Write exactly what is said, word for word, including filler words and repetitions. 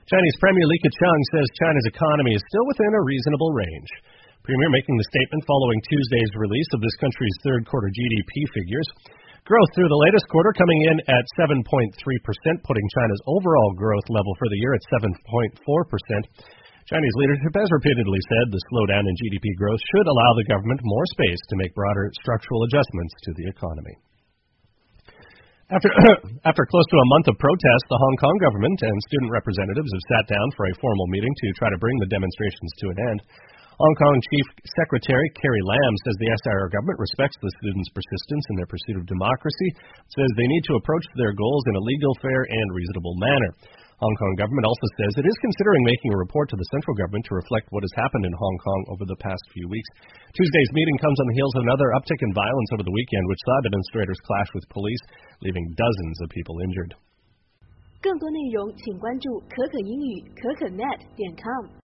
Chinese Premier Li Keqiang says China's economy is still within a reasonable range. Premier making the statement following Tuesday's release of this country's third quarter G D P figures. Growth through the latest quarter coming in at seven point three percent, putting China's overall growth level for the year at seven point four percent. Chinese leadership has repeatedly said the slowdown in G D P growth should allow the government more space to make broader structural adjustments to the economy. After, after close to a month of protests, the Hong Kong government and student representatives have sat down for a formal meeting to try to bring the demonstrations to an end. Hong Kong Chief Secretary Carrie Lam says the S R government respects the students' persistence in their pursuit of democracy, says they need to approach their goals in a legal, fair, and reasonable manner. Hong Kong government also says it is considering making a report to the central government to reflect what has happened in Hong Kong over the past few weeks. Tuesday's meeting comes on the heels of another uptick in violence over the weekend, which saw demonstrators clash with police, leaving dozens of people injured. 更多内容请关注可可英语可可 net 点 com。